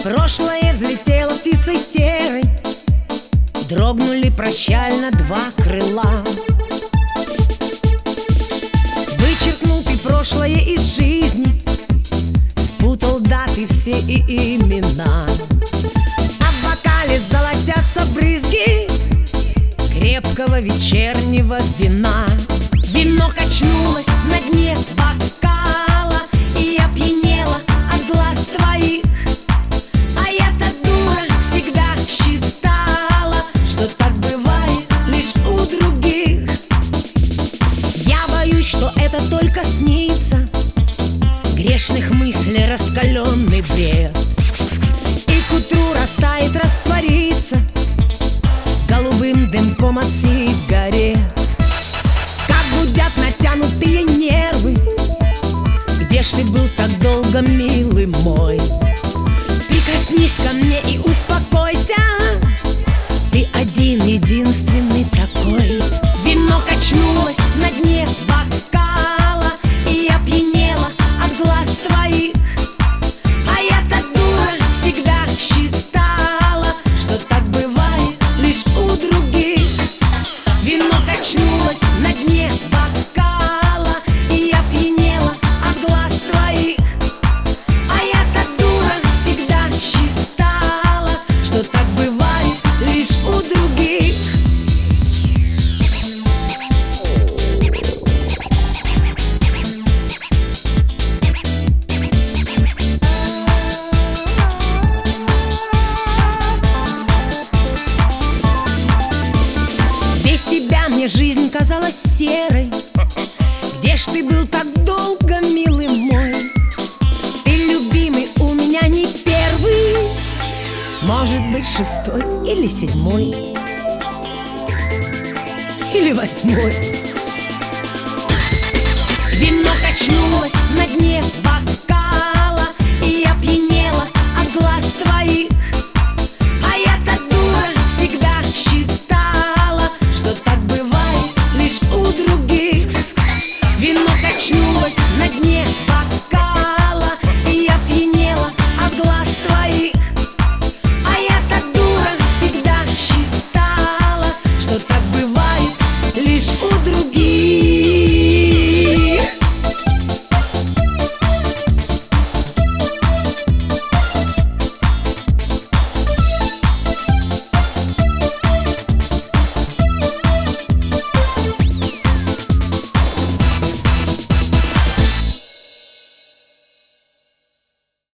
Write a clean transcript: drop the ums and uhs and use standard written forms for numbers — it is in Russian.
прошлое взлетело птицей серой, дрогнули прощально два крыла. Вычеркнул ты прошлое из жизни, спутал даты все и имена. А в бокале золотятся брызги крепкого вечернего вина. Вино качнулось на дне бокала, и я пьянела от глаз твоих. А я-то дура всегда считала, что так бывает лишь у других. Я боюсь, что это только снится, грешных мыслей раскаленный бред, и к утру растает, растворится голубым дымком от сигарет. Как гудят натянутые нервы, где ж ты был так долго, милый мой? Прикоснись ко мне и успокойся, ты один, единственный такой. Вино качнулось на дне бокала, и я пьянела от глаз твоих. А я-то дура всегда считала, что так бывает лишь у других. Вино качнулось на дне бокала, и я пьянела от глаз твоих. А я-то дура всегда считала, что так бывает лишь у других. Без тебя мне жизнь казалась серой. Где ж ты был так долго, милый мой? Ты, любимый, у меня не первый, может быть, шестой или седьмой, или восьмой. Вино качнулось на дне бокала,